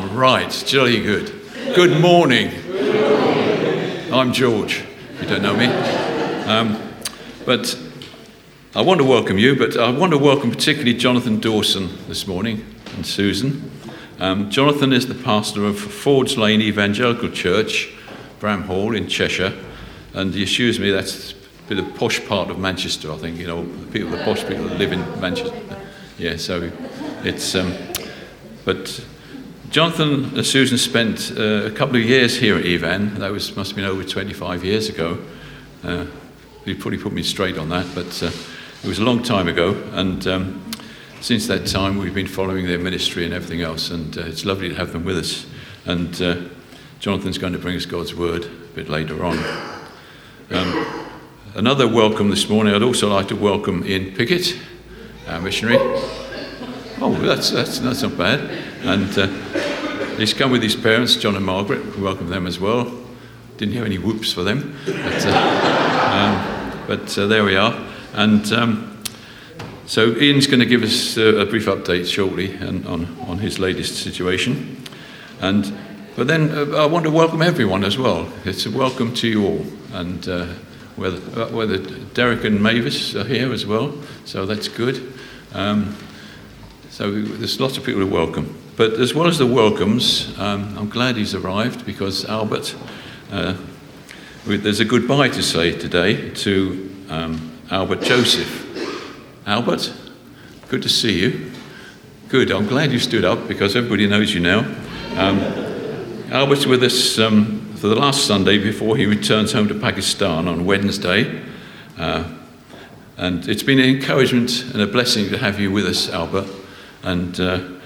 Right, jolly good. Good morning. I'm George, if you don't know me. But I want to welcome you, but I want to welcome particularly Jonathan Dawson this morning and Susan. Jonathan is the pastor of Forge Lane Evangelical Church, Bramhall in Cheshire, and he assures me that's a bit of the posh part of Manchester, I think, the posh people that live in Manchester. Yeah, so it's... But Jonathan and Susan spent a couple of years here at Evan. That must have been over 25 years ago. You probably put me straight on that, but it was a long time ago. And since that time, we've been following their ministry and everything else. And it's lovely to have them with us. And Jonathan's going to bring us God's word a bit later on. Another welcome this morning. I'd also like to welcome Ian Pickett, our missionary. Oh, that's not bad. And he's come with his parents, John and Margaret. We welcome them as well. Didn't hear any whoops for them, but there we are. And so Ian's going to give us a brief update shortly on his latest situation. But then I want to welcome everyone as well. It's a welcome to you all. And whether Derek and Mavis are here as well, so that's good. So there's lots of people to welcome. But as well as the welcomes, I'm glad he's arrived because Albert, there's a goodbye to say today to Albert Joseph. Albert, good to see you. Good, I'm glad you stood up because everybody knows you now. Albert's with us for the last Sunday before he returns home to Pakistan on Wednesday. And it's been an encouragement and a blessing to have you with us, Albert. And,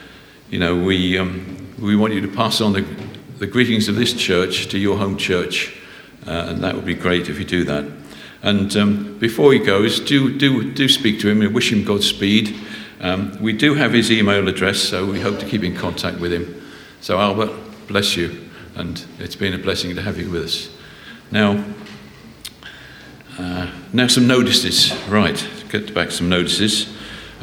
we want you to pass on the greetings of this church to your home church. And that would be great if you do that. And before he goes, do speak to him and wish him Godspeed. We do have his email address, so we hope to keep in contact with him. So, Albert, bless you. And it's been a blessing to have you with us. Now some notices. Right, get back some notices.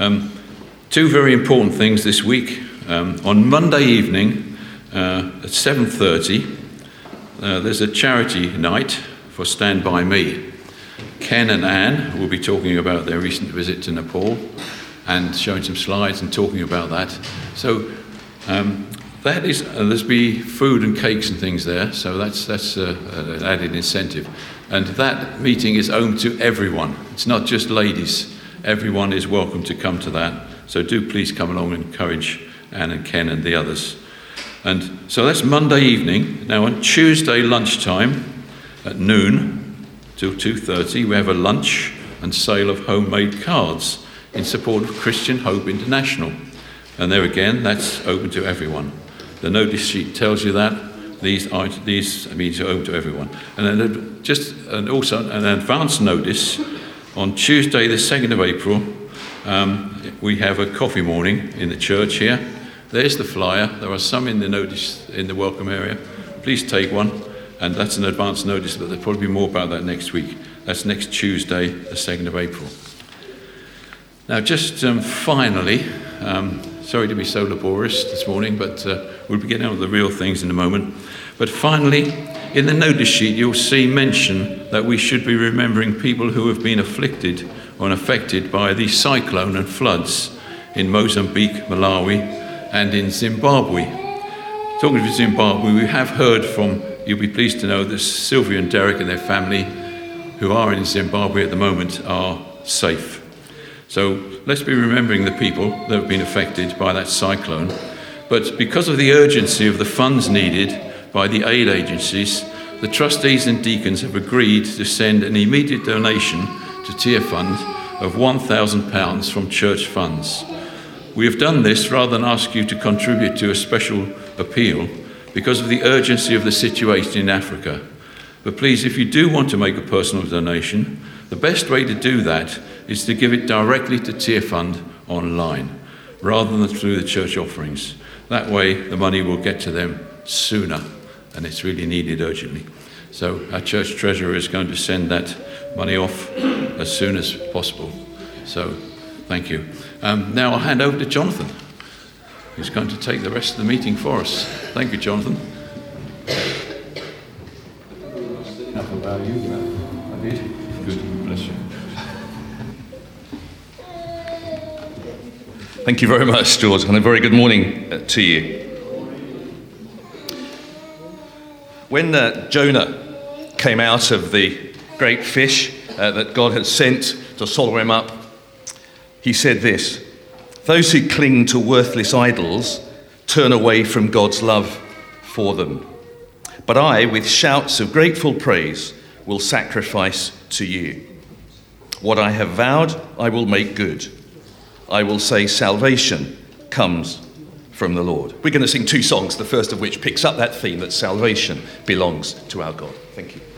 Two very important things this week. On Monday evening at 7:30, there's a charity night for Stand By Me. Ken and Anne will be talking about their recent visit to Nepal and showing some slides and talking about that. So that is, there's be food and cakes and things there, so that's an added incentive. And that meeting is open to everyone. It's not just ladies. Everyone is welcome to come to that. So do please come along and encourage Anne and Ken and the others. And so that's Monday evening. Now on Tuesday lunchtime at noon till 2:30, we have a lunch and sale of homemade cards in support of Christian Hope International. And there again, that's open to everyone. The notice sheet tells you that. These means are open to everyone. And then also an advance notice on Tuesday the 2nd of April, we have a coffee morning in the church here. There's the flyer. There are some in the notice in the welcome area. Please take one. And that's an advance notice, but there'll probably be more about that next week. That's next Tuesday, the 2nd of April. Now, just finally, sorry to be so laborious this morning, but we'll be getting on with the real things in a moment. But finally, in the notice sheet, you'll see mention that we should be remembering people who have been afflicted or affected by the cyclone and floods in Mozambique, Malawi, and in Zimbabwe. Talking of Zimbabwe, we have heard from, you'll be pleased to know, that Sylvia and Derek and their family, who are in Zimbabwe at the moment, are safe. So let's be remembering the people that have been affected by that cyclone. But because of the urgency of the funds needed by the aid agencies, the trustees and deacons have agreed to send an immediate donation to Tear Fund of £1,000 from church funds. We have done this rather than ask you to contribute to a special appeal because of the urgency of the situation in Africa. But please, if you do want to make a personal donation, the best way to do that is to give it directly to Tear Fund online, rather than through the church offerings. That way, the money will get to them sooner, and it's really needed urgently. So our church treasurer is going to send that money off as soon as possible. So thank you. Now I'll hand over to Jonathan. who's going to take the rest of the meeting for us. Thank you, Jonathan. Enough about you. I did. Good. Bless you. Thank you very much, George, and a very good morning to you. When Jonah came out of the great fish that God had sent to swallow him up, he said this: "Those who cling to worthless idols turn away from God's love for them. But I, with shouts of grateful praise, will sacrifice to you. What I have vowed, I will make good. I will say salvation comes from the Lord." We're going to sing two songs, the first of which picks up that theme that salvation belongs to our God. Thank you.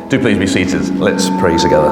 Do please be seated. Let's pray together.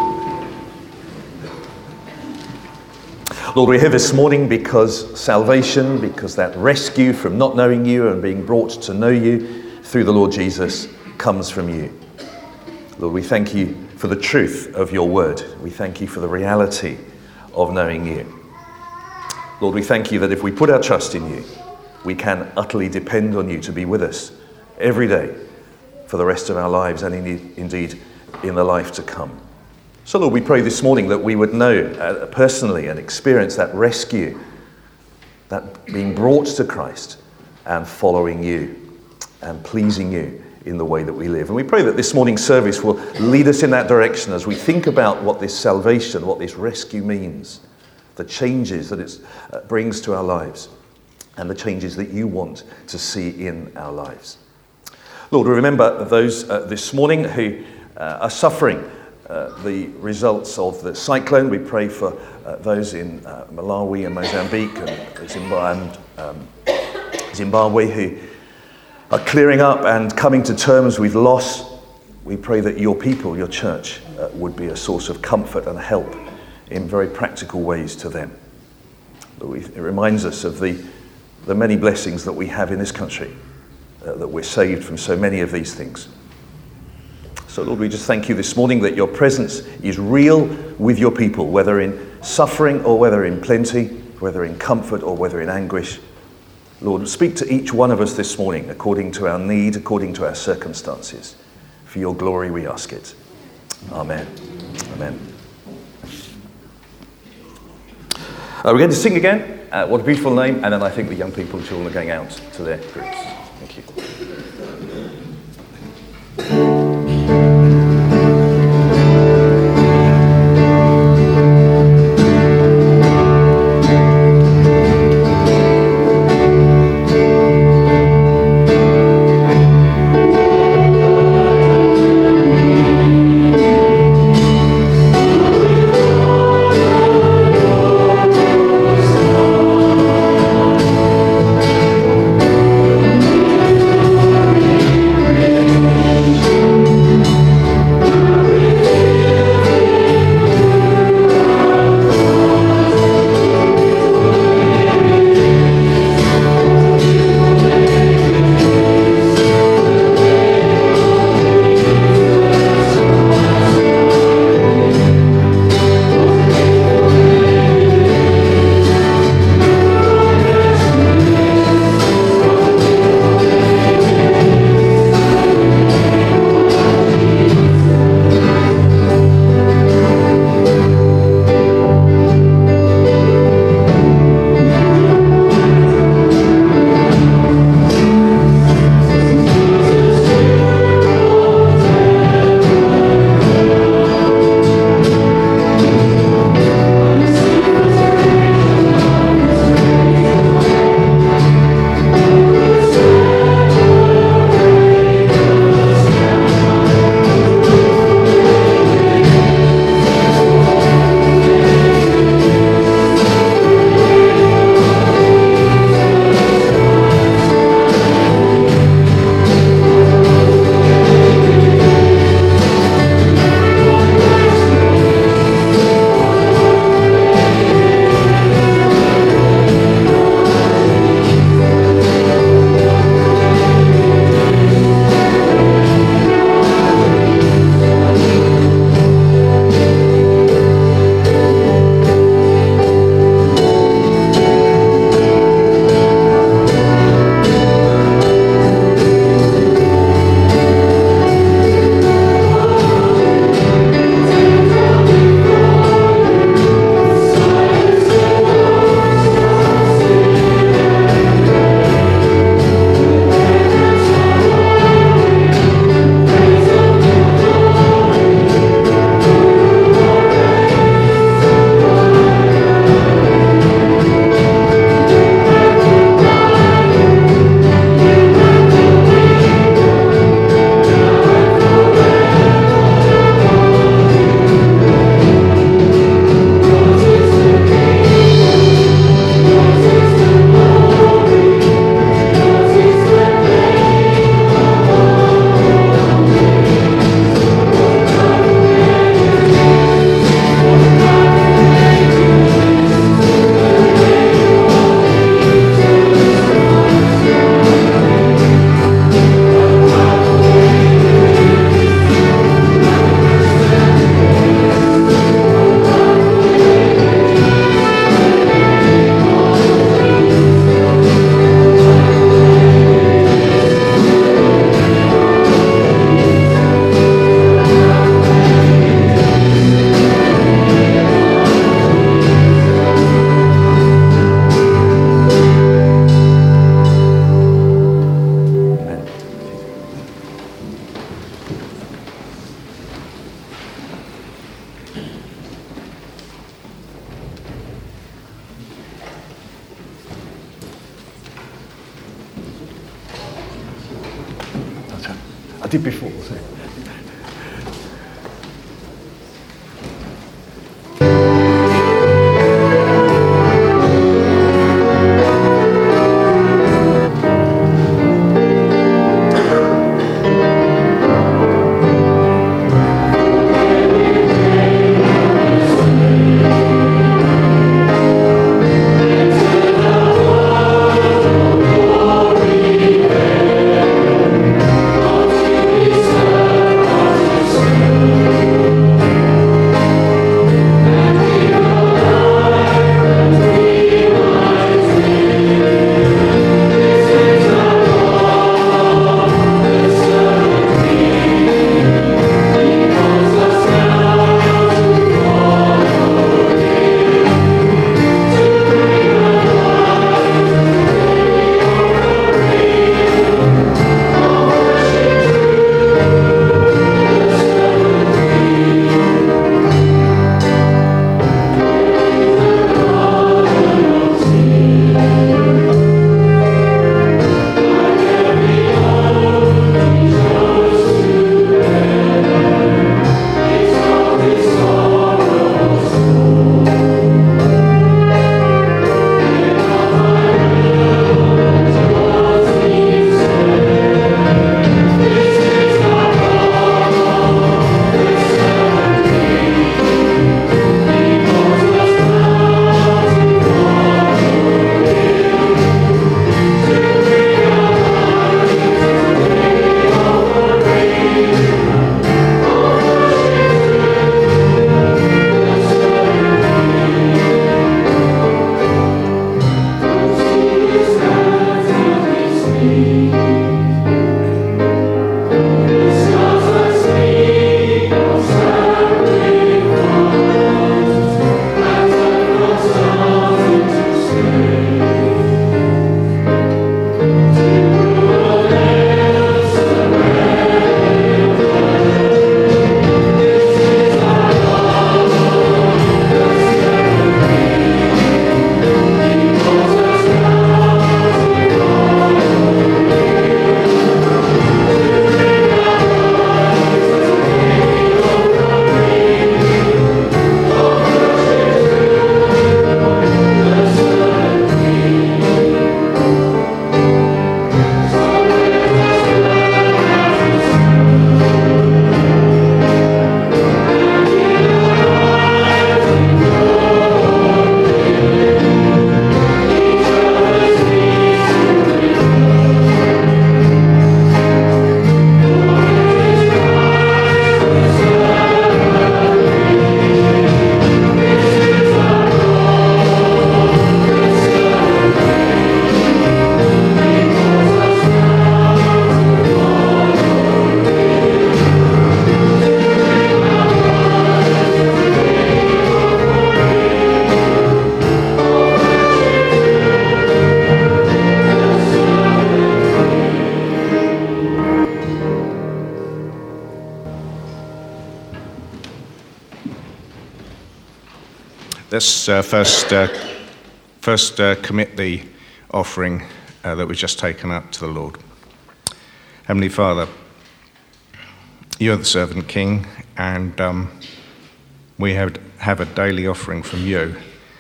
Lord, we're here this morning because salvation, because that rescue from not knowing you and being brought to know you through the Lord Jesus comes from you. Lord, we thank you for the truth of your word. We thank you for the reality of knowing you. Lord, we thank you that if we put our trust in you, we can utterly depend on you to be with us every day for the rest of our lives and indeed in the life to come. So Lord, we pray this morning that we would know personally and experience that rescue, that being brought to Christ and following you and pleasing you in the way that we live. And we pray that this morning's service will lead us in that direction as we think about what this salvation, what this rescue means, the changes that it brings to our lives, and the changes that you want to see in our lives. Lord, we remember those this morning who are suffering the results of the cyclone. We pray for those in Malawi and Mozambique and Zimbabwe who are clearing up and coming to terms with loss. We pray that your people, your church, would be a source of comfort and help in very practical ways to them. Lord, it reminds us of the many blessings that we have in this country, that we're saved from so many of these things. So Lord, we just thank you this morning that your presence is real with your people, whether in suffering or whether in plenty, whether in comfort or whether in anguish. Lord, speak to each one of us this morning according to our need, according to our circumstances. For your glory we ask it. Amen. Amen. We're going to sing again. What a beautiful name. And then I think the young people and children are going out to their groups. Thank you. Thank you. I did before. So. Let's first commit the offering that we've just taken up to the Lord. Heavenly Father, you're the servant king, and we have a daily offering from you.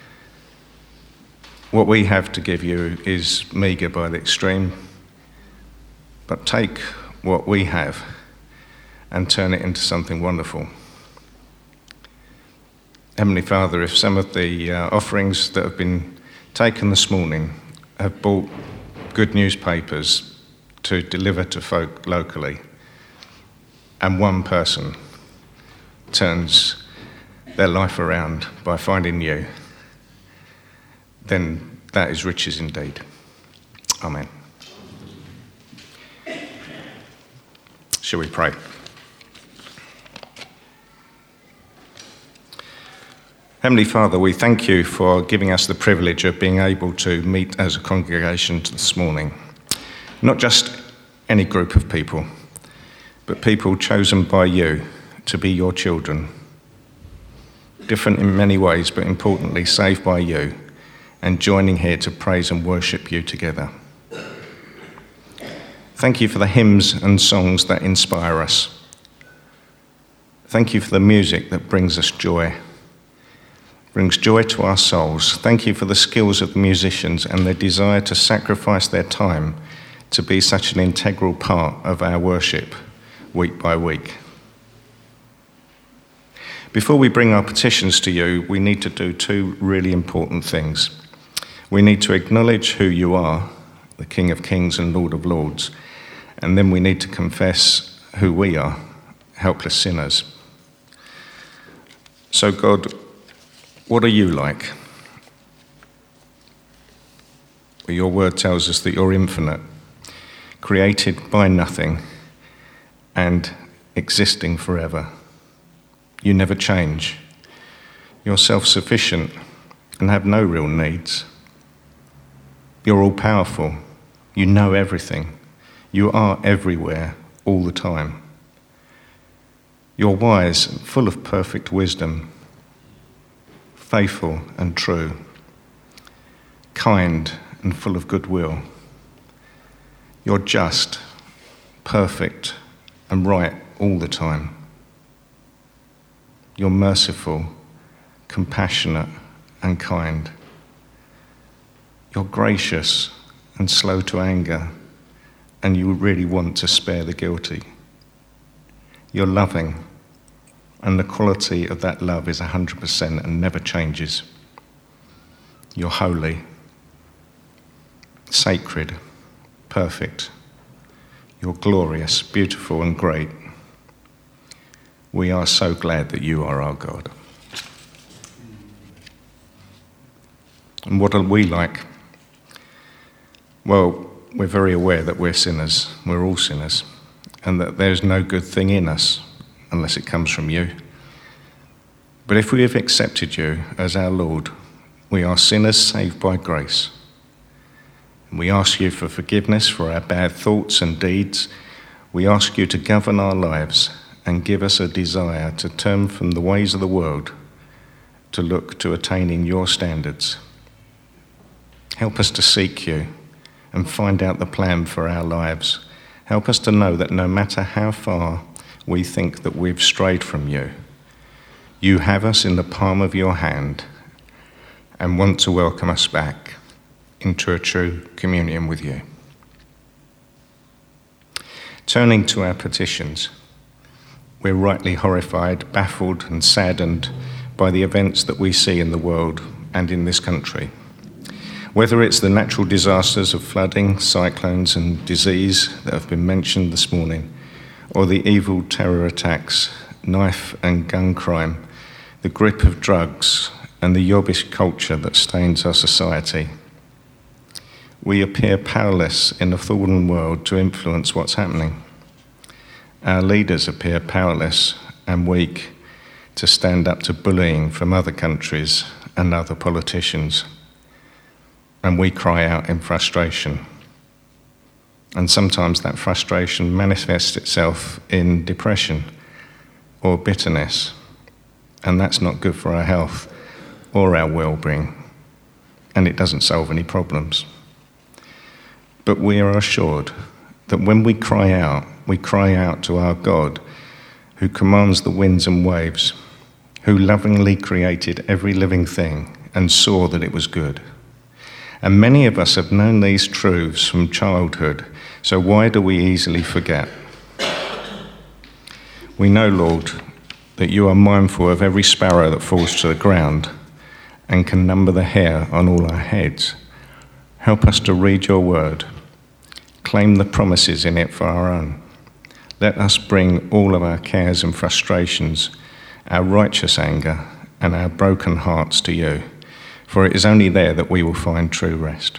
What we have to give you is meagre by the extreme, but take what we have and turn it into something wonderful. Heavenly Father, if some of the offerings that have been taken this morning have bought good newspapers to deliver to folk locally, and one person turns their life around by finding you, then that is riches indeed. Amen. Shall we pray? Heavenly Father, we thank you for giving us the privilege of being able to meet as a congregation this morning. Not just any group of people, but people chosen by you to be your children. Different in many ways, but importantly, saved by you and joining here to praise and worship you together. Thank you for the hymns and songs that inspire us. Thank you for the music that brings us joy, brings joy to our souls. Thank you for the skills of the musicians and their desire to sacrifice their time to be such an integral part of our worship week by week. Before we bring our petitions to you, we need to do two really important things. We need to acknowledge who you are, the King of Kings and Lord of Lords, and then we need to confess who we are, helpless sinners. So God, what are you like? Your word tells us that you're infinite, created by nothing and existing forever. You never change. You're self-sufficient and have no real needs. You're all-powerful. You know everything. You are everywhere, all the time. You're wise and full of perfect wisdom, faithful and true, kind and full of goodwill. You're just, perfect and right all the time. You're merciful, compassionate and kind. You're gracious and slow to anger, and you really want to spare the guilty. You're loving, and the quality of that love is 100% and never changes. You're holy, sacred, perfect. You're glorious, beautiful, and great. We are so glad that you are our God. And what are we like? Well, we're very aware that we're sinners. We're all sinners. And that there's no good thing in us unless it comes from you. But if we have accepted you as our Lord, we are sinners saved by grace. And we ask you for forgiveness for our bad thoughts and deeds. We ask you to govern our lives and give us a desire to turn from the ways of the world to look to attaining your standards. Help us to seek you and find out the plan for our lives. Help us to know that no matter how far we think that we've strayed from you, you have us in the palm of your hand and want to welcome us back into a true communion with you. Turning to our petitions, we're rightly horrified, baffled and saddened by the events that we see in the world and in this country. Whether it's the natural disasters of flooding, cyclones and disease that have been mentioned this morning, or the evil terror attacks, knife and gun crime, the grip of drugs and the yobbish culture that stains our society. We appear powerless in a fallen world to influence what's happening. Our leaders appear powerless and weak to stand up to bullying from other countries and other politicians. And we cry out in frustration. And sometimes that frustration manifests itself in depression or bitterness. And that's not good for our health or our well-being. And it doesn't solve any problems. But we are assured that when we cry out to our God, who commands the winds and waves, who lovingly created every living thing and saw that it was good. And many of us have known these truths from childhood, so why do we easily forget? We know, Lord, that you are mindful of every sparrow that falls to the ground and can number the hair on all our heads. Help us to read your word, claim the promises in it for our own. Let us bring all of our cares and frustrations, our righteous anger and our broken hearts to you, for it is only there that we will find true rest.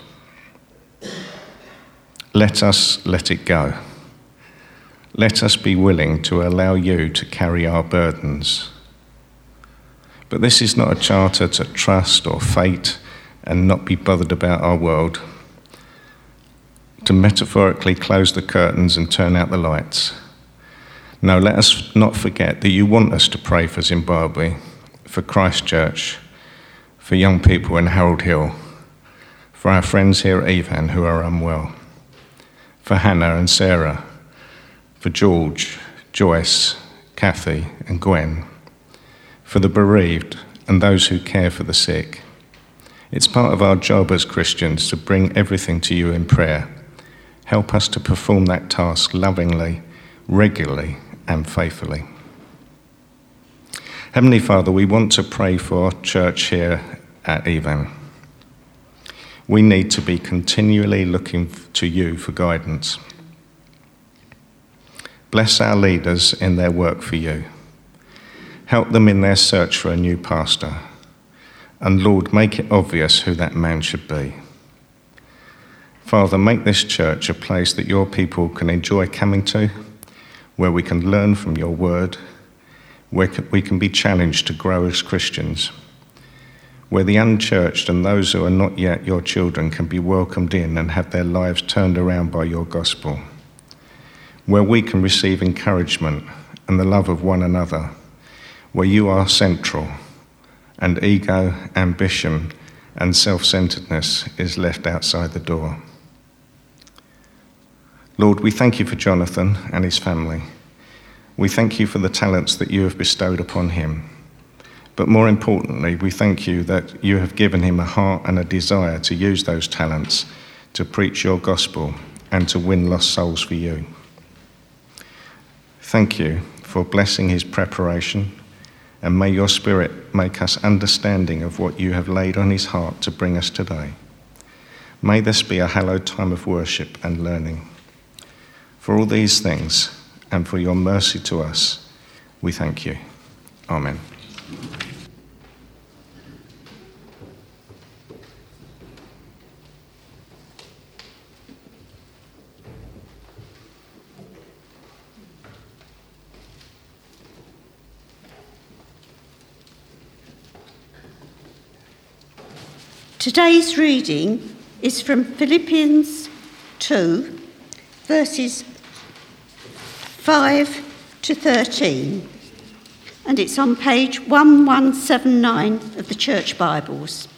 Let us let it go. Let us be willing to allow you to carry our burdens. But this is not a charter to trust or fate and not be bothered about our world, to metaphorically close the curtains and turn out the lights. No, let us not forget that you want us to pray for Zimbabwe, for Christchurch, for young people in Harold Hill, for our friends here at Evan who are unwell, for Hannah and Sarah, for George, Joyce, Kathy and Gwen, for the bereaved and those who care for the sick. It's part of our job as Christians to bring everything to you in prayer. Help us to perform that task lovingly, regularly and faithfully. Heavenly Father, we want to pray for church here at Evan. We need to be continually looking to you for guidance. Bless our leaders in their work for you. Help them in their search for a new pastor. And Lord, make it obvious who that man should be. Father, make this church a place that your people can enjoy coming to, where we can learn from your word, where we can be challenged to grow as Christians, where the unchurched and those who are not yet your children can be welcomed in and have their lives turned around by your gospel, where we can receive encouragement and the love of one another, where you are central and ego, ambition and self-centeredness is left outside the door. Lord, we thank you for Jonathan and his family. We thank you for the talents that you have bestowed upon him. But more importantly, we thank you that you have given him a heart and a desire to use those talents to preach your gospel and to win lost souls for you. Thank you for blessing his preparation, and may your Spirit make us understanding of what you have laid on his heart to bring us today. May this be a hallowed time of worship and learning. For all these things, and for your mercy to us, we thank you. Amen. Today's reading is from Philippians 2, verses 5 to 13, and it's on page 1179 of the Church Bibles.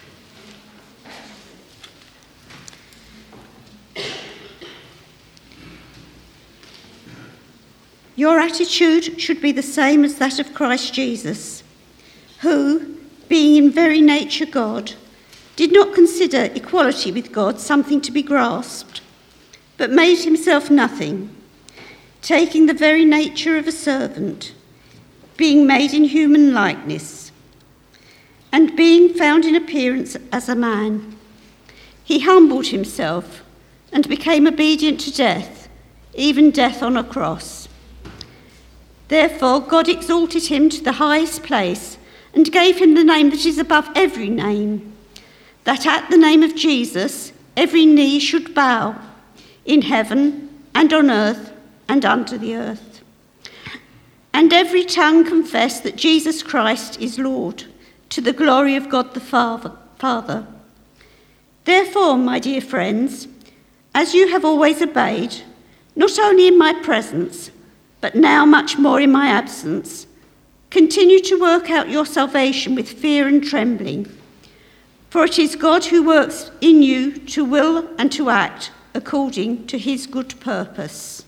Your attitude should be the same as that of Christ Jesus, who, being in very nature God, did not consider equality with God something to be grasped, but made himself nothing, taking the very nature of a servant, being made in human likeness, and being found in appearance as a man. He humbled himself and became obedient to death, even death on a cross. Therefore God exalted him to the highest place and gave him the name that is above every name, that at the name of Jesus every knee should bow, in heaven and on earth and under the earth, and every tongue confess that Jesus Christ is Lord, to the glory of God the Father. Therefore, my dear friends, as you have always obeyed, not only in my presence, but now much more in my absence, continue to work out your salvation with fear and trembling. For it is God who works in you to will and to act according to his good purpose.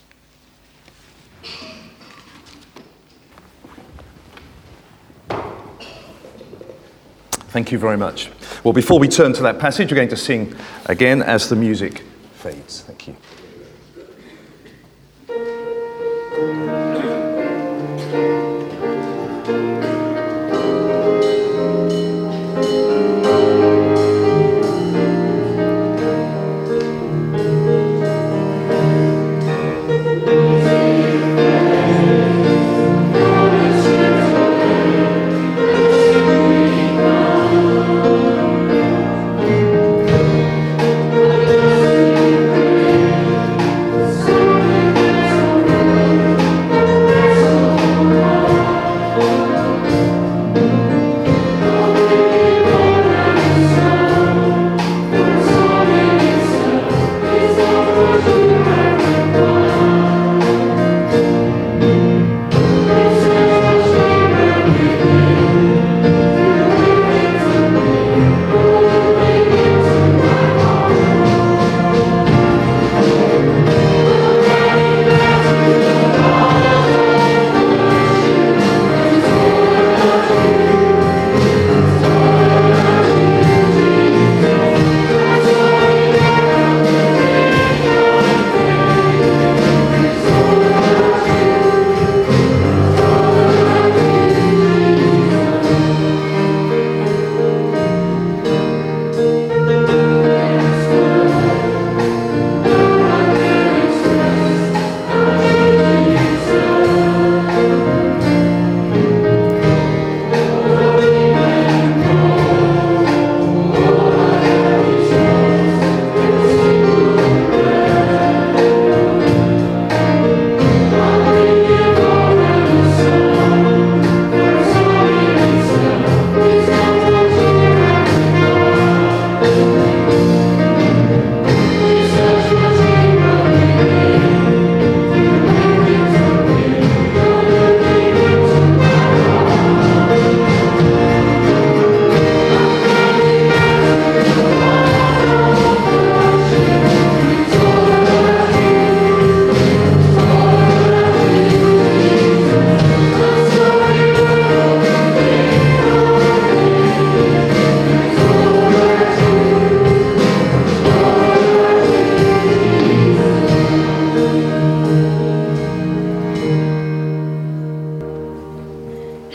Thank you very much. Well, before we turn to that passage, we're going to sing again as the music fades. Thank you.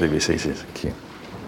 do be seated. Thank you.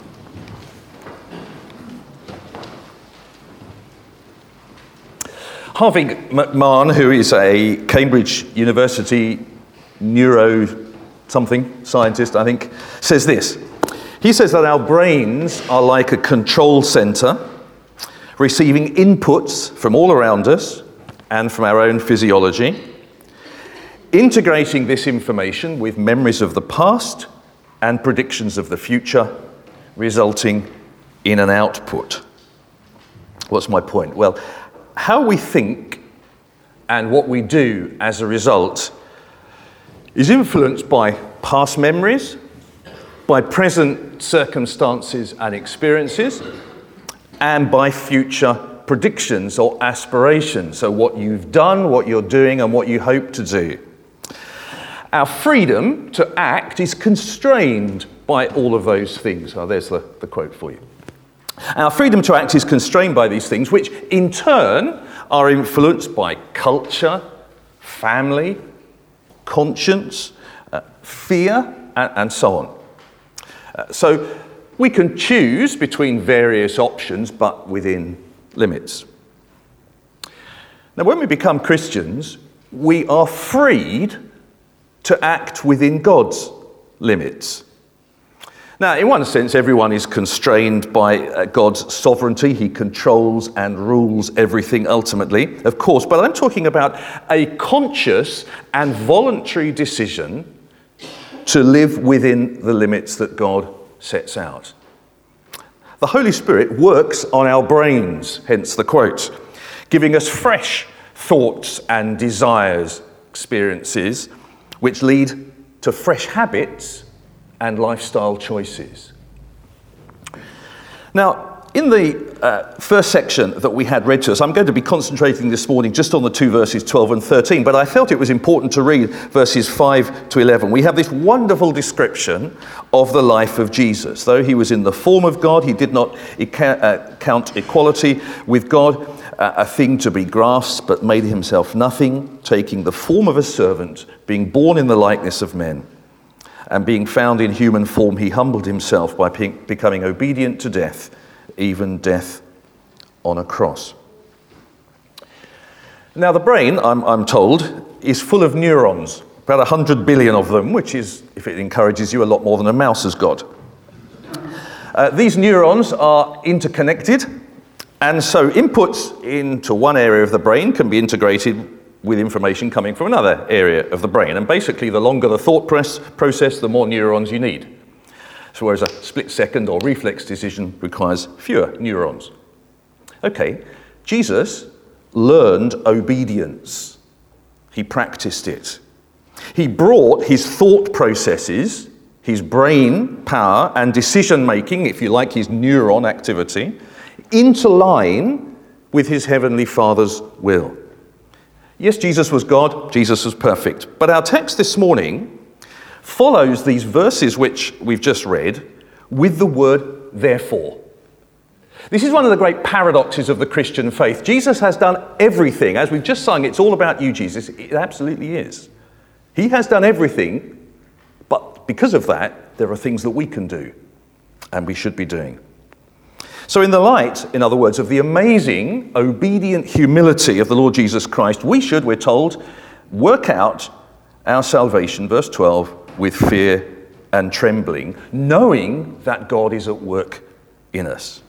Harvey McMahon, who is a Cambridge University neuro-something scientist, I think, says this. He says that our brains are like a control centre, receiving inputs from all around us and from our own physiology, integrating this information with memories of the past and predictions of the future, resulting in an output. What's my point? Well, how we think and what we do as a result is influenced by past memories, by present circumstances and experiences, and by future predictions or aspirations. So what you've done, what you're doing, and what you hope to do. Our freedom to act is constrained by all of those things. Oh, there's the quote for you. Our freedom to act is constrained by these things, which in turn are influenced by culture, family, conscience, fear, and so on. So we can choose between various options, but within limits. Now, when we become Christians, we are freed to act within God's limits. Now, in one sense, everyone is constrained by God's sovereignty. He controls and rules everything ultimately, of course. But I'm talking about a conscious and voluntary decision to live within the limits that God sets out. The Holy Spirit works on our brains, hence the quote, giving us fresh thoughts and desires, experiences, which lead to fresh habits and lifestyle choices. Now, in the first section that we had read to us, I'm going to be concentrating this morning just on the two verses 12 and 13, but I felt it was important to read verses 5 to 11. We have this wonderful description of the life of Jesus. Though he was in the form of God, he did not count equality with God a thing to be grasped, but made himself nothing, taking the form of a servant, being born in the likeness of men. And being found in human form, he humbled himself by becoming obedient to death, even death on a cross. Now, the brain, I'm told, is full of neurons, about 100 billion of them, which is, if it encourages you, a lot more than a mouse has got. These neurons are interconnected, and so inputs into one area of the brain can be integrated with information coming from another area of the brain. And basically, the longer the thought process, the more neurons you need. So whereas a split-second or reflex decision requires fewer neurons. Okay, Jesus learned obedience. He practiced it. He brought his thought processes, his brain power and decision-making, if you like, his neuron activity, into line with his heavenly Father's will. Yes, Jesus was God, Jesus was perfect. But our text this morning follows these verses which we've just read with the word therefore. This is one of the great paradoxes of the Christian faith. Jesus has done everything. As we've just sung, it's all about you, Jesus. It absolutely is. He has done everything, but because of that, there are things that we can do and we should be doing. So in the light, in other words, of the amazing, obedient humility of the Lord Jesus Christ, we should, we're told, work out our salvation, verse 12, with fear and trembling, knowing that God is at work in us.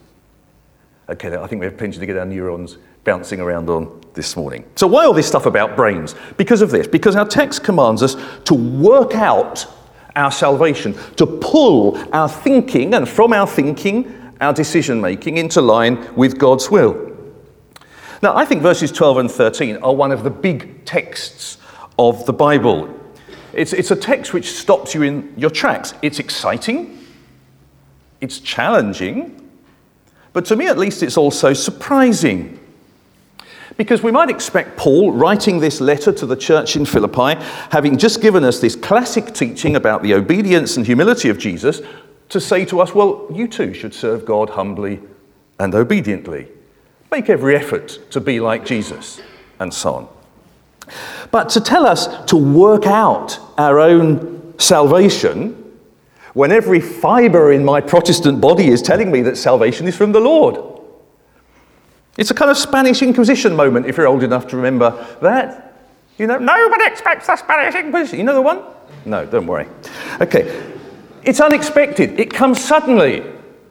Okay, I think we have plenty to get our neurons bouncing around on this morning. So why all this stuff about brains? Because of this. Because our text commands us to work out our salvation, to pull our thinking, and from our thinking, our decision-making into line with God's will. Now, I think verses 12 and 13 are one of the big texts of the Bible. It's a text which stops you in your tracks. It's exciting, it's challenging, but to me at least it's also surprising. Because we might expect Paul, writing this letter to the church in Philippi, having just given us this classic teaching about the obedience and humility of Jesus, to say to us, well, you too should serve God humbly and obediently. Make every effort to be like Jesus, and so on. But to tell us to work out our own salvation when every fibre in my Protestant body is telling me that salvation is from the Lord. It's a kind of Spanish Inquisition moment, if you're old enough to remember that. You know, nobody expects the Spanish Inquisition. You know the one? No, don't worry. Okay. It's unexpected. It comes suddenly.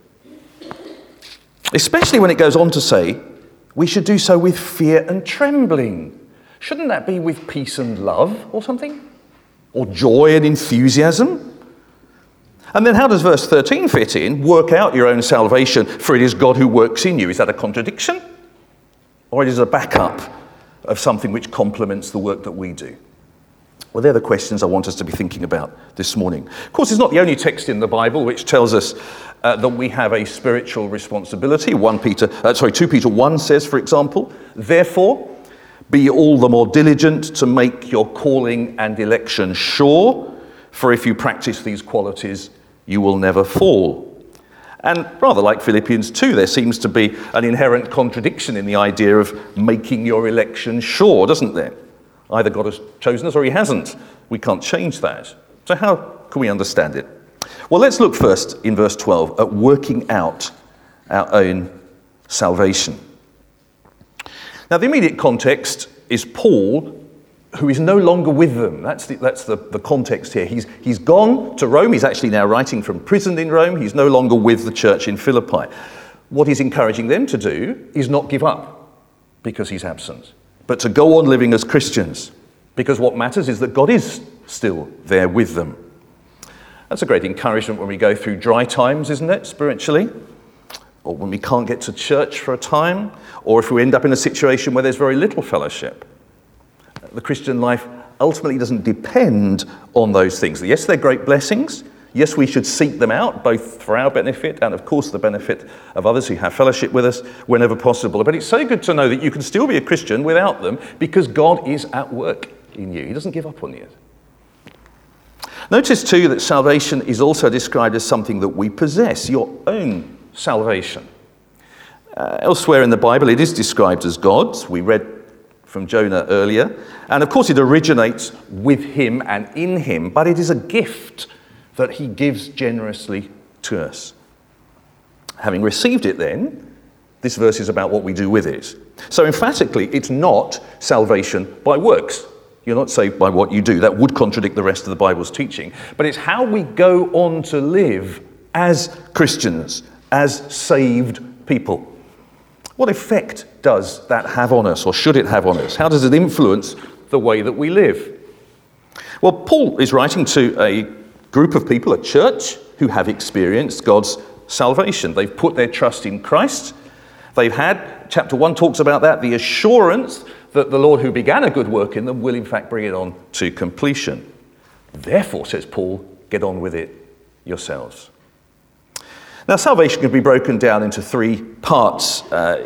Especially when it goes on to say, we should do so with fear and trembling. Shouldn't that be with peace and love or something? Or joy and enthusiasm? And then how does verse 13 fit in? Work out your own salvation, for it is God who works in you. Is that a contradiction? Or it is a backup of something which complements the work that we do? Well, they're the questions I want us to be thinking about this morning. Of course, it's not the only text in the Bible which tells us that we have a spiritual responsibility. 2 Peter 1 says, for example, therefore, be all the more diligent to make your calling and election sure, for if you practice these qualities, you will never fall. And rather like Philippians 2, there seems to be an inherent contradiction in the idea of making your election sure, doesn't there? Either God has chosen us or he hasn't. We can't change that. So how can we understand it? Well, let's look first in verse 12 at working out our own salvation. Now, the immediate context is Paul, who is no longer with them. That's the context here. He's gone to Rome. He's actually now writing from prison in Rome. He's no longer with the church in Philippi. What he's encouraging them to do is not give up because he's absent, but to go on living as Christians, because what matters is that God is still there with them. That's a great encouragement when we go through dry times, isn't it, spiritually? Or when we can't get to church for a time, or if we end up in a situation where there's very little fellowship. The Christian life ultimately doesn't depend on those things. Yes, they're great blessings. Yes, we should seek them out, both for our benefit and, of course, the benefit of others who have fellowship with us whenever possible. But it's so good to know that you can still be a Christian without them because God is at work in you. He doesn't give up on you. Notice, too, that salvation is also described as something that we possess, your own salvation. Elsewhere in the Bible, it is described as God's. We read from Jonah earlier. And, of course, it originates with him and in him, but it is a gift that he gives generously to us. Having received it then, this verse is about what we do with it. So emphatically, it's not salvation by works. You're not saved by what you do. That would contradict the rest of the Bible's teaching. But it's how we go on to live as Christians, as saved people. What effect does that have on us, or should it have on us? How does it influence the way that we live? Well, Paul is writing to a group of people, a church, who have experienced God's salvation. They've put their trust in Christ. They've had, chapter 1 talks about that, the assurance that the Lord who began a good work in them will in fact bring it on to completion. Therefore, says Paul, get on with it yourselves. Now, salvation can be broken down into three parts.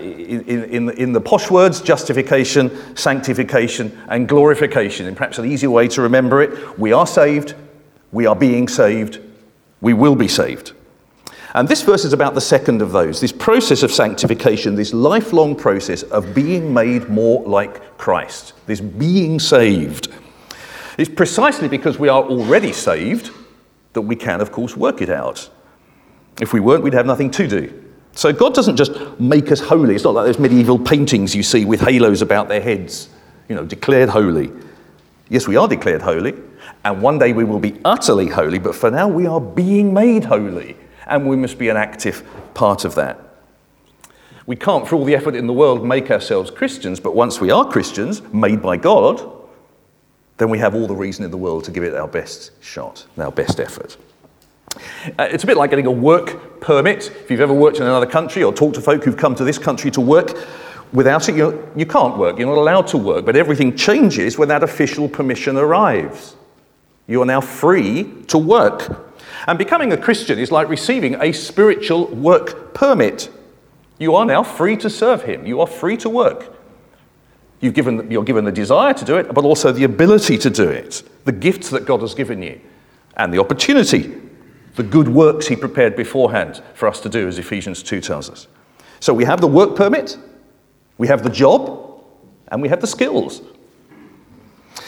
In the posh words, justification, sanctification, and glorification. And perhaps an easier way to remember it, we are saved, we are being saved, we will be saved. And this verse is about the second of those, this process of sanctification, this lifelong process of being made more like Christ, this being saved. It's precisely because we are already saved that we can, of course, work it out. If we weren't, we'd have nothing to do. So God doesn't just make us holy. It's not like those medieval paintings you see with halos about their heads, declared holy. Yes, we are declared holy, and one day we will be utterly holy, but for now we are being made holy, and we must be an active part of that. We can't, for all the effort in the world, make ourselves Christians, but once we are Christians, made by God, then we have all the reason in the world to give it our best shot, our best effort. It's a bit like getting a work permit. If you've ever worked in another country or talked to folk who've come to this country to work, without it you can't work. You're not allowed to work. But everything changes when that official permission arrives. You are now free to work. And becoming a Christian is like receiving a spiritual work permit. You are now free to serve him. You are free to work. You're given the desire to do it, but also the ability to do it. The gifts that God has given you. And the opportunity. The good works he prepared beforehand for us to do, as Ephesians 2 tells us. So we have the work permit, we have the job, and we have the skills.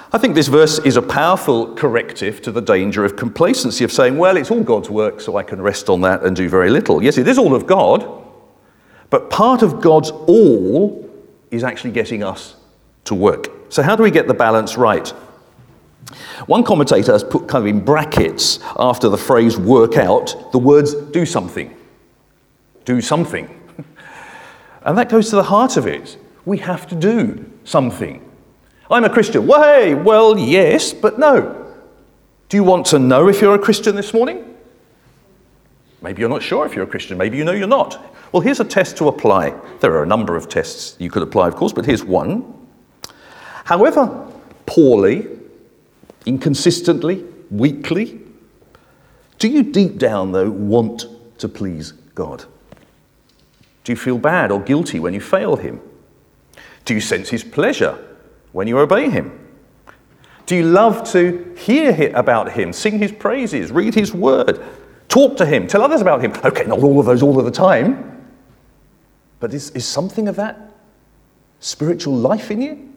I think this verse is a powerful corrective to the danger of complacency, of saying, well, it's all God's work, so I can rest on that and do very little. Yes, it is all of God, but part of God's all is actually getting us to work. So how do we get the balance right? One commentator has put kind of in brackets after the phrase work out the words do something. Do something. And that goes to the heart of it. We have to do something. I'm a Christian. Well, yes, but no. Do you want to know if you're a Christian this morning? Maybe you're not sure if you're a Christian. Maybe you know you're not. Well, here's a test to apply. There are a number of tests you could apply, of course, but here's one. However poorly, inconsistently, weakly, do you deep down, though, want to please God? Do you feel bad or guilty when you fail him? Do you sense his pleasure when you obey him? Do you love to hear about him, sing his praises, read his word, talk to him, tell others about him? Okay, not all of those all of the time, but is something of that spiritual life in you?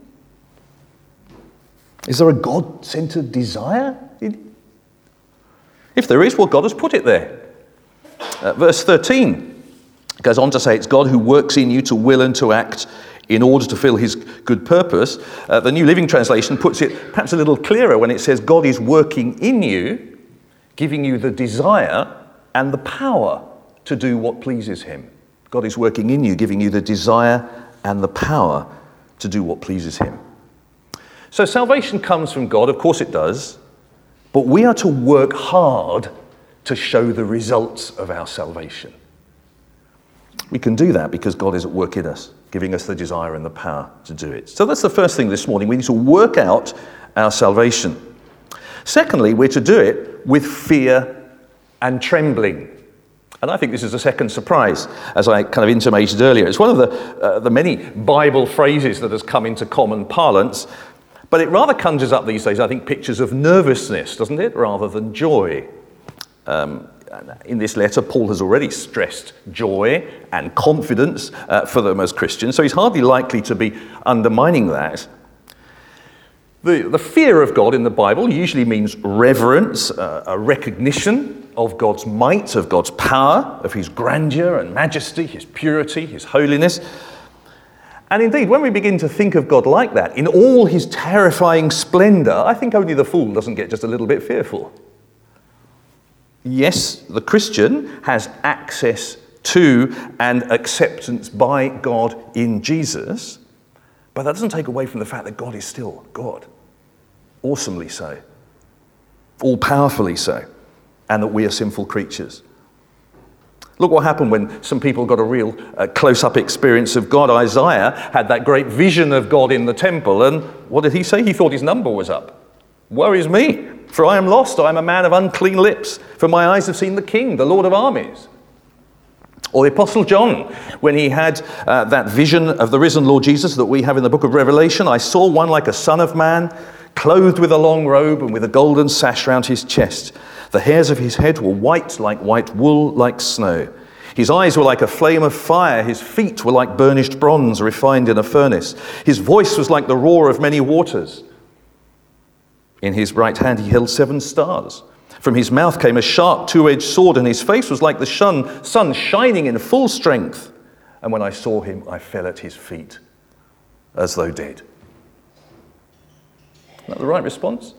Is there a God-centered desire in you? If there is, well, God has put it there. Verse 13 goes on to say it's God who works in you to will and to act in order to fulfill his good purpose. The New Living Translation puts it perhaps a little clearer when it says God is working in you, giving you the desire and the power to do what pleases him. God is working in you, giving you the desire and the power to do what pleases him. So salvation comes from God, of course it does, but we are to work hard to show the results of our salvation. We can do that because God is at work in us, giving us the desire and the power to do it. So that's the first thing this morning. We need to work out our salvation. Secondly, we're to do it with fear and trembling. And I think this is a second surprise, as I kind of intimated earlier. It's one of the many Bible phrases that has come into common parlance, but it rather conjures up these days, I think, pictures of nervousness, doesn't it, rather than joy. In this letter, Paul has already stressed joy and confidence for them as Christians, so he's hardly likely to be undermining that. The fear of God in the Bible usually means reverence, a recognition of God's might, of God's power, of his grandeur and majesty, his purity, his holiness. And indeed, when we begin to think of God like that, in all his terrifying splendor, I think only the fool doesn't get just a little bit fearful. Yes, the Christian has access to and acceptance by God in Jesus, but that doesn't take away from the fact that God is still God. Awesomely so. All-powerfully so. And that we are sinful creatures. Look what happened when some people got a real close-up experience of God. Isaiah had that great vision of God in the temple, and what did he say? He thought his number was up. Woe is me, for I am lost. I am a man of unclean lips, for my eyes have seen the King, the Lord of armies. Or the Apostle John, when he had that vision of the risen Lord Jesus that we have in the book of Revelation, I saw one like a son of man, clothed with a long robe and with a golden sash round his chest. The hairs of his head were white like white wool, like snow. His eyes were like a flame of fire. His feet were like burnished bronze refined in a furnace. His voice was like the roar of many waters. In his right hand he held 7 stars. From his mouth came a sharp 2-edged sword, and his face was like the sun shining in full strength. And when I saw him, I fell at his feet as though dead. Is that the right response?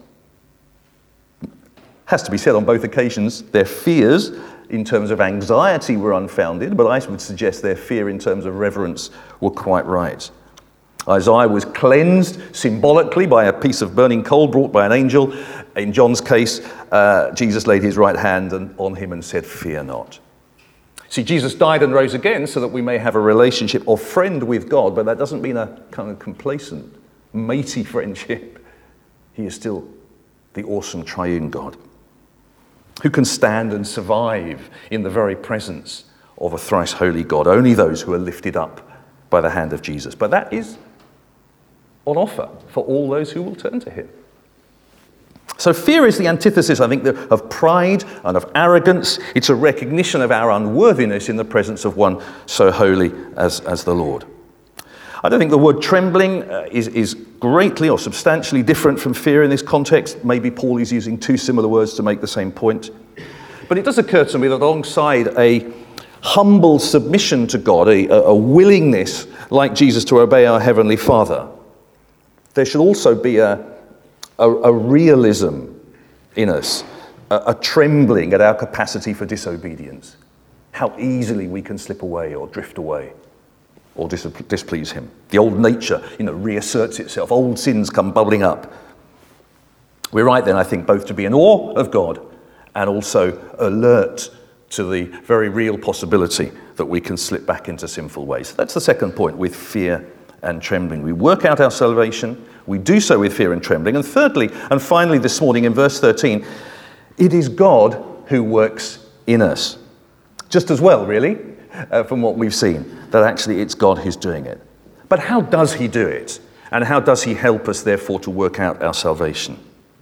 Has to be said on both occasions, their fears in terms of anxiety were unfounded, but I would suggest their fear in terms of reverence were quite right. Isaiah was cleansed symbolically by a piece of burning coal brought by an angel. In John's case, Jesus laid his right hand on him and said, "Fear not." See, Jesus died and rose again so that we may have a relationship of friend with God, but that doesn't mean a kind of complacent, matey friendship. He is still the awesome triune God who can stand and survive in the very presence of a thrice holy God. Only those who are lifted up by the hand of Jesus. But that is on offer for all those who will turn to him. So fear is the antithesis, I think, of pride and of arrogance. It's a recognition of our unworthiness in the presence of one so holy as the Lord. I don't think the word trembling is greatly or substantially different from fear in this context. Maybe Paul is using two similar words to make the same point. But it does occur to me that alongside a humble submission to God, a willingness like Jesus to obey our Heavenly Father, there should also be a realism in us, a trembling at our capacity for disobedience, how easily we can slip away or drift away or displease him. The old nature, reasserts itself. Old sins come bubbling up. We're right then, I think, both to be in awe of God and also alert to the very real possibility that we can slip back into sinful ways. That's the second point with fear and trembling. We work out our salvation. We do so with fear and trembling. And thirdly, and finally this morning in verse 13, it is God who works in us. Just as well, really, from what we've seen, that actually it's God who's doing it. But how does he do it? And how does he help us, therefore, to work out our salvation?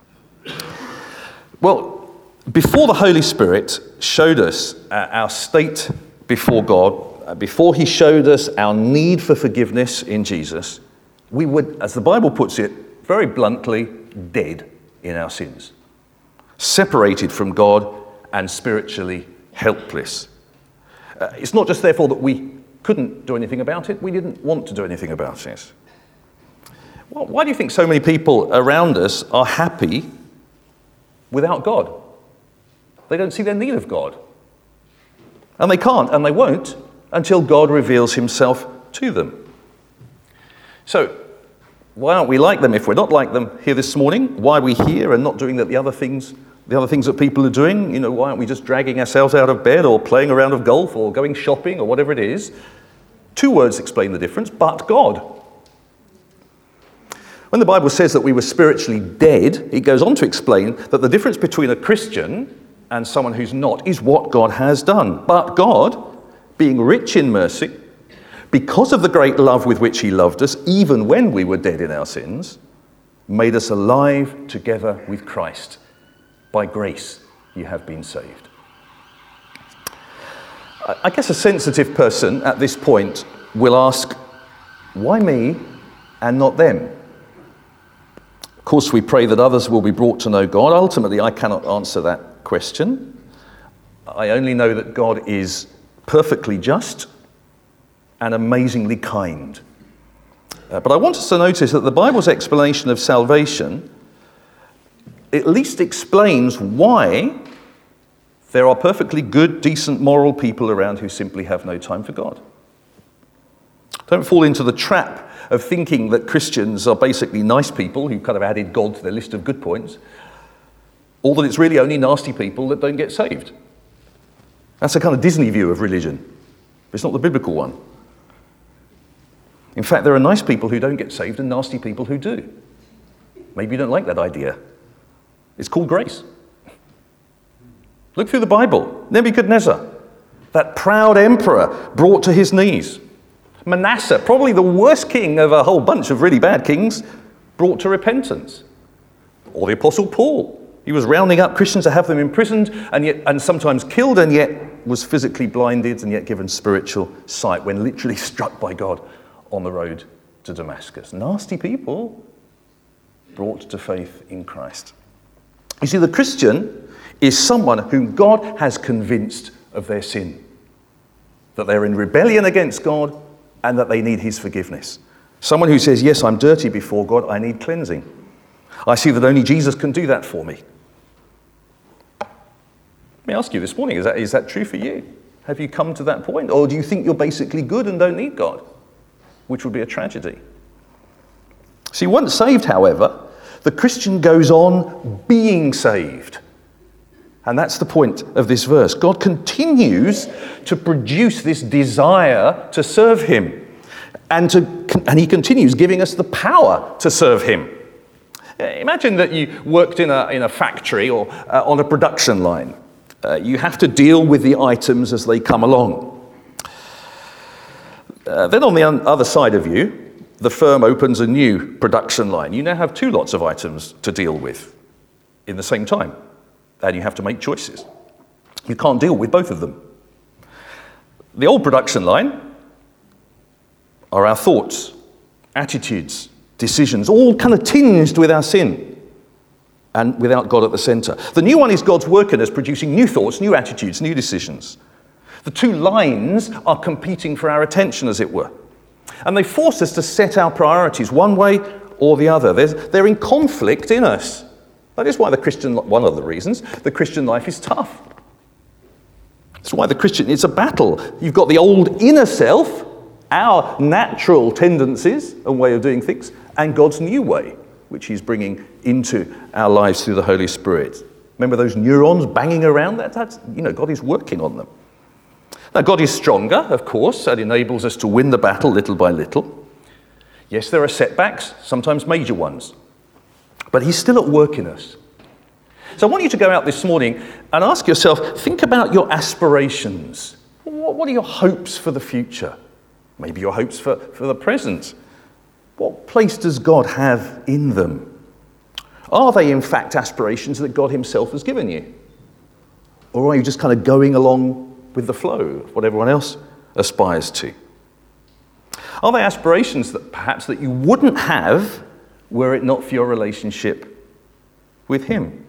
Well, before the Holy Spirit showed us our state before God, before he showed us our need for forgiveness in Jesus, we would, as the Bible puts it, very bluntly, dead in our sins, separated from God and spiritually helpless. It's not just therefore that we couldn't do anything about it, we didn't want to do anything about it. Well, why do you think so many people around us are happy without God? They don't see their need of God. And they can't, and they won't, until God reveals himself to them. So, why aren't we like them if we're not like them here this morning? Why are we here and not doing the other things that people are doing? Why aren't we just dragging ourselves out of bed or playing a round of golf or going shopping or whatever it is? Two words explain the difference: but God. When the Bible says that we were spiritually dead, it goes on to explain that the difference between a Christian and someone who's not is what God has done. But God, being rich in mercy, because of the great love with which he loved us, even when we were dead in our sins, made us alive together with Christ. By grace you have been saved. I guess a sensitive person at this point will ask, why me and not them? Of course, we pray that others will be brought to know God. Ultimately, I cannot answer that question. I only know that God is perfectly just and amazingly kind. But I want us to notice that the Bible's explanation of salvation at least explains why there are perfectly good, decent, moral people around who simply have no time for God. Don't fall into the trap of thinking that Christians are basically nice people who kind of added God to their list of good points, or that it's really only nasty people that don't get saved. That's a kind of Disney view of religion. It's not the biblical one. In fact, there are nice people who don't get saved and nasty people who do. Maybe you don't like that idea. It's called grace. Look through the Bible. Nebuchadnezzar, that proud emperor brought to his knees. Manasseh, probably the worst king of a whole bunch of really bad kings, brought to repentance. Or the Apostle Paul. He was rounding up Christians to have them imprisoned and sometimes killed, and yet was physically blinded and yet given spiritual sight when literally struck by God on the road to Damascus. Nasty people brought to faith in Christ. You see, the Christian is someone whom God has convinced of their sin, that they're in rebellion against God and that they need his forgiveness. Someone who says, yes, I'm dirty before God, I need cleansing. I see that only Jesus can do that for me. Let me ask you this morning, is that true for you? Have you come to that point? Or do you think you're basically good and don't need God? Which would be a tragedy. See, once saved, however, the Christian goes on being saved. And that's the point of this verse. God continues to produce this desire to serve him. And he continues giving us the power to serve him. Imagine that you worked in a factory or on a production line. You have to deal with the items as they come along. Then on the other side of you, the firm opens a new production line. You now have two lots of items to deal with in the same time, and you have to make choices. You can't deal with both of them. The old production line are our thoughts attitudes, decisions, all kind of tinged with our sin and without God at the centre. The new one is God's work in us, producing new thoughts, new attitudes, new decisions. The two lines are competing for our attention, as it were. And they force us to set our priorities one way or the other. They're in conflict in us. That is why one of the reasons the Christian life is tough. That's why it's a battle. You've got the old inner self, our natural tendencies and way of doing things, and God's new way, which he's bringing into our lives through the Holy Spirit. Remember those neurons banging around? That's God is working on them. Now, God is stronger, of course. That enables us to win the battle little by little. Yes, there are setbacks, sometimes major ones. But he's still at work in us. So I want you to go out this morning and ask yourself, think about your aspirations. What are your hopes for the future? Maybe your hopes for the present. What place does God have in them? Are they, in fact, aspirations that God himself has given you? Or are you just kind of going along with the flow of what everyone else aspires to? Are they aspirations that perhaps that you wouldn't have were it not for your relationship with him?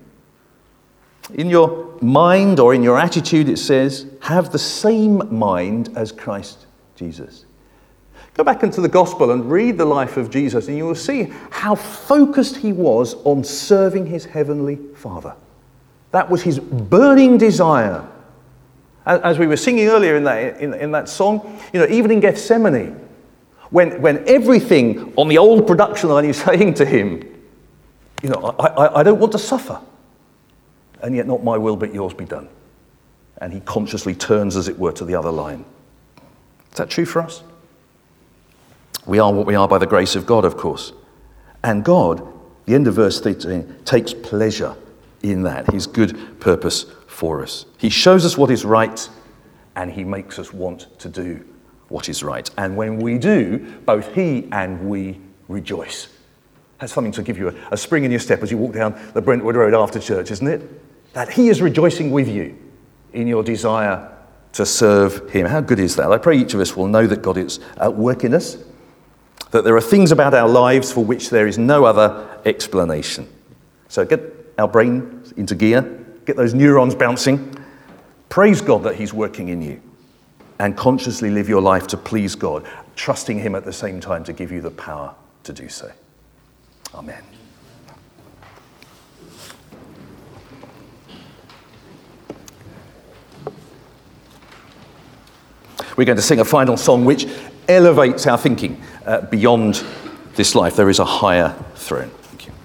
In your mind or in your attitude, it says, have the same mind as Christ Jesus. Go back into the gospel and read the life of Jesus, and you will see how focused he was on serving his heavenly Father. That was his burning desire. As we were singing earlier in that song, even in Gethsemane, when everything on the old production line is saying to him, I don't want to suffer, and yet not my will but yours be done. And he consciously turns, as it were, to the other line. Is that true for us? We are what we are by the grace of God, of course. And God, the end of verse 13, takes pleasure in that, his good purpose for us. He shows us what is right, and he makes us want to do what is right. And when we do, both he and we rejoice. That's something to give you a spring in your step as you walk down the Brentwood Road after church, isn't it? That he is rejoicing with you in your desire to serve him. How good is that? I pray each of us will know that God is at work in us, that there are things about our lives for which there is no other explanation. So get our brain into gear, get those neurons bouncing, praise God that he's working in you, and consciously live your life to please God, trusting him at the same time to give you the power to do so. Amen. We're going to sing a final song which elevates our thinking beyond this life. There is a higher throne. Thank you.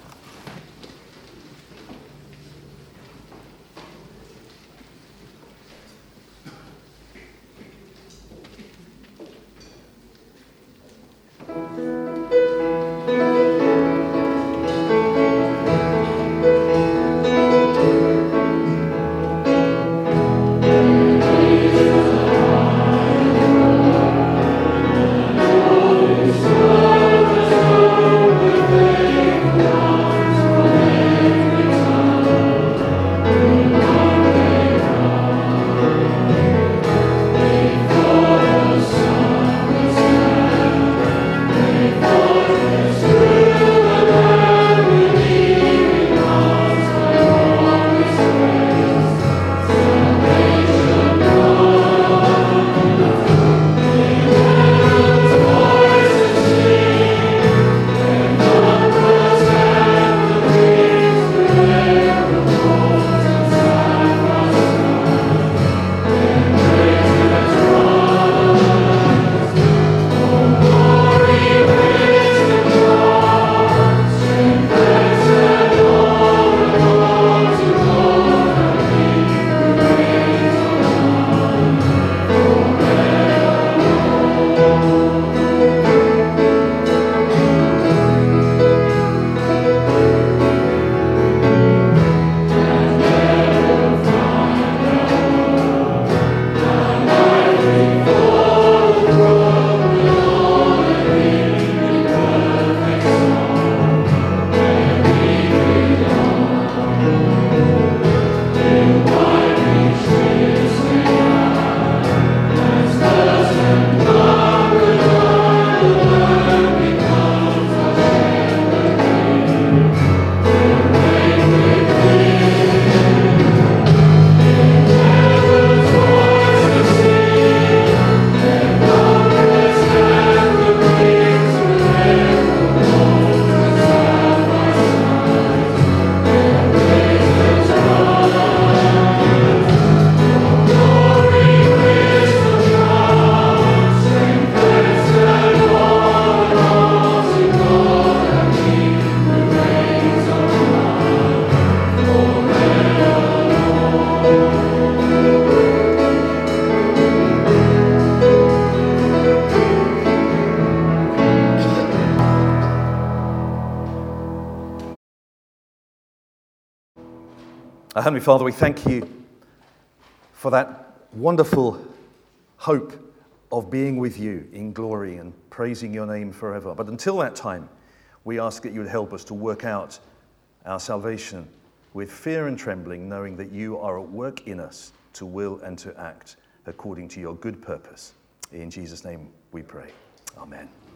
Thank you. Heavenly Father, we thank you for that wonderful hope of being with you in glory and praising your name forever. But until that time, we ask that you would help us to work out our salvation with fear and trembling, knowing that you are at work in us to will and to act according to your good purpose. In Jesus' name we pray. Amen.